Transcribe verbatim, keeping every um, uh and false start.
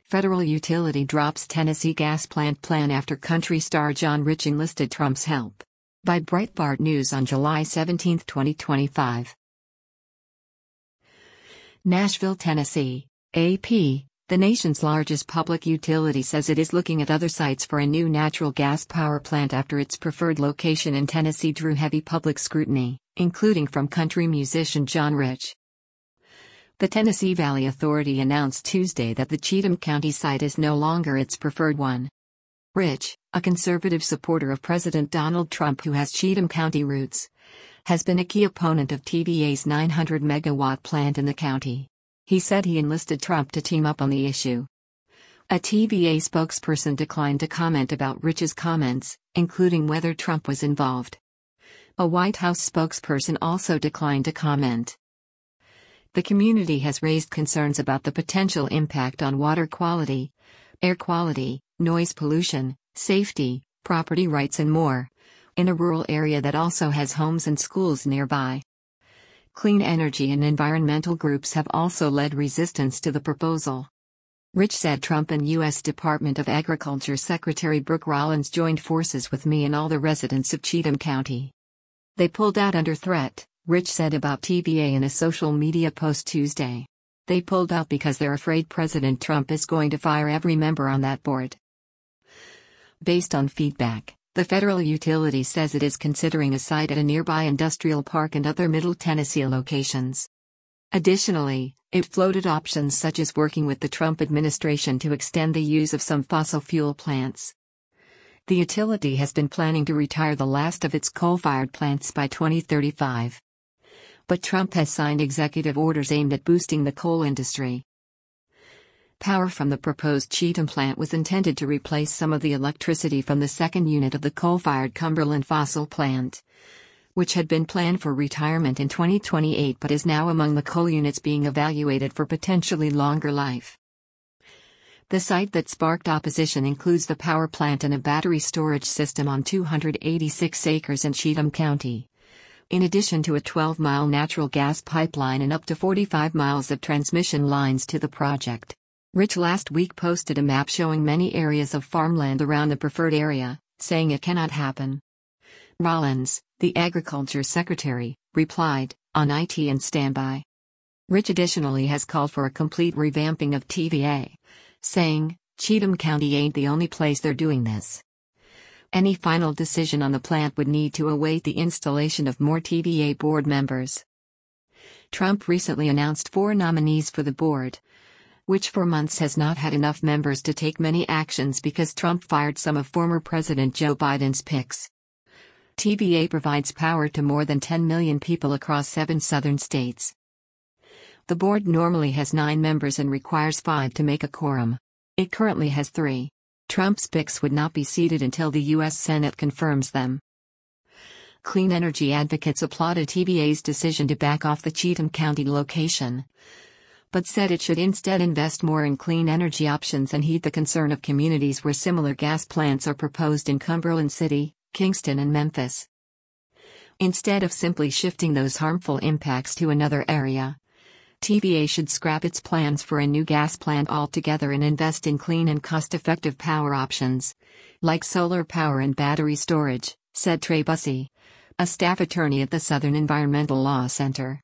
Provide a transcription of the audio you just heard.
Federal utility drops Tennessee gas plant plan after country star John Rich enlisted Trump's help. By Breitbart News on July seventeenth, twenty twenty-five. Nashville, Tennessee. A P, the nation's largest public utility, says it is looking at other sites for a new natural gas power plant after its preferred location in Tennessee drew heavy public scrutiny, including from country musician John Rich. The Tennessee Valley Authority announced Tuesday that the Cheatham County site is no longer its preferred one. Rich, a conservative supporter of President Donald Trump who has Cheatham County roots, has been a key opponent of T V A's nine hundred megawatt plant in the county. He said he enlisted Trump to team up on the issue. A T V A spokesperson declined to comment about Rich's comments, including whether Trump was involved. A White House spokesperson also declined to comment. The community has raised concerns about the potential impact on water quality, air quality, noise pollution, safety, property rights and more, in a rural area that also has homes and schools nearby. Clean energy and environmental groups have also led resistance to the proposal. Rich said Trump and U S Department of Agriculture Secretary Brooke Rollins joined forces with me and all the residents of Cheatham County. They pulled out under threat, Rich said about T V A in a social media post Tuesday. They pulled out because they're afraid President Trump is going to fire every member on that board. Based on feedback, the federal utility says it is considering a site at a nearby industrial park and other Middle Tennessee locations. Additionally, it floated options such as working with the Trump administration to extend the use of some fossil fuel plants. The utility has been planning to retire the last of its coal-fired plants by twenty thirty-five. But Trump has signed executive orders aimed at boosting the coal industry. Power from the proposed Cheatham plant was intended to replace some of the electricity from the second unit of the coal-fired Cumberland fossil plant, which had been planned for retirement in twenty twenty-eight but is now among the coal units being evaluated for potentially longer life. The site that sparked opposition includes the power plant and a battery storage system on two hundred eighty-six acres in Cheatham County, in addition to a twelve mile natural gas pipeline and up to forty-five miles of transmission lines to the project. Rich last week posted a map showing many areas of farmland around the preferred area, saying it cannot happen. Rollins, the agriculture secretary, replied, on I T and standby. Rich additionally has called for a complete revamping of T V A, saying, Cheatham County ain't the only place they're doing this. Any final decision on the plant would need to await the installation of more T V A board members. Trump recently announced four nominees for the board, which for months has not had enough members to take many actions because Trump fired some of former President Joe Biden's picks. T V A provides power to more than ten million people across seven southern states. The board normally has nine members and requires five to make a quorum. It currently has three. Trump's picks would not be seated until the U S Senate confirms them. Clean energy advocates applauded T V A's decision to back off the Cheatham County location, but said it should instead invest more in clean energy options and heed the concern of communities where similar gas plants are proposed in Cumberland City, Kingston and Memphis. Instead of simply shifting those harmful impacts to another area, T V A should scrap its plans for a new gas plant altogether and invest in clean and cost-effective power options, like solar power and battery storage, said Trey Bussey, a staff attorney at the Southern Environmental Law Center.